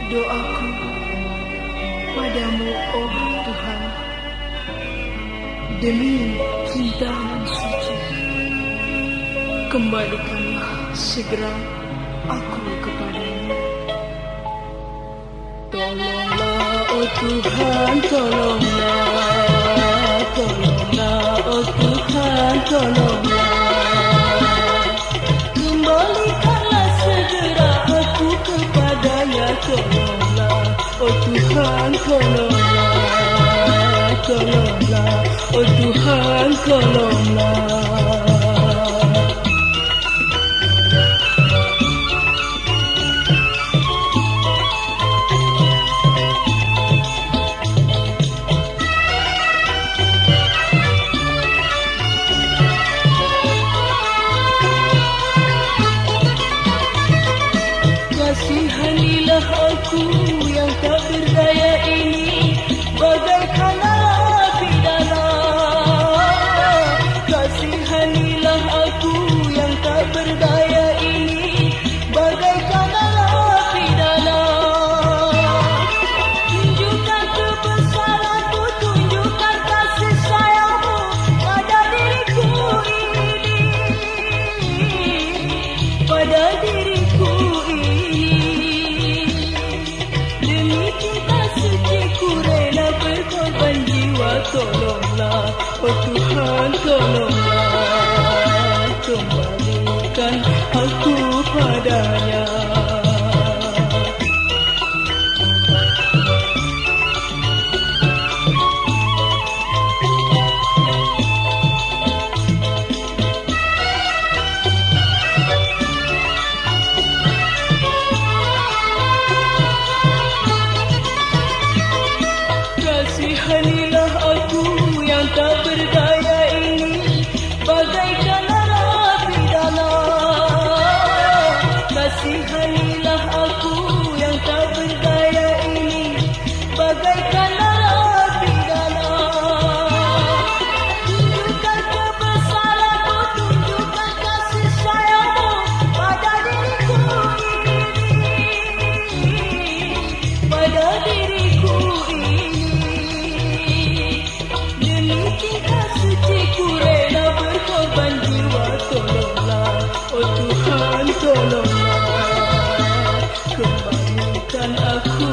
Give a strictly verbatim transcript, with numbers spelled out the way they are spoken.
Doaku padamu, oh Tuhan, demi cinta yang suci, kembalikanlah segera aku kepadamu. Tolonglah, oh Tuhan, tolonglah, tolonglah, oh Tuhan, tolonglah. Kembalikanlah segera aku kepadanya, tolonglah, oh Tuhan, tolonglah, tolonglah, oh Tuhan, tolonglah. Kasihanilah aku yang tak berdaya ini, bagaikan api dana. Kasihanilah aku yang tak berdaya ini, bagaikan api dana. Tunjukkan kebesaranmu, tunjukkan kasih sayangmu pada diriku ini, pada diriku ini. Berkorban jiwa, tolonglah, oh Tuhan, tolonglah, kembalikan aku padanya. Kasihanilah aku yang tak berdaya ini, bagaikan api dana. Kasihanilah aku yang tak berdaya ini, bagaikan api dana. Tunjukkan kebesaranmu, tunjukkan kasih sayangmu pada diriku ini, pada diriku ini. Oh Tuhan, tolonglah, kembalikan aku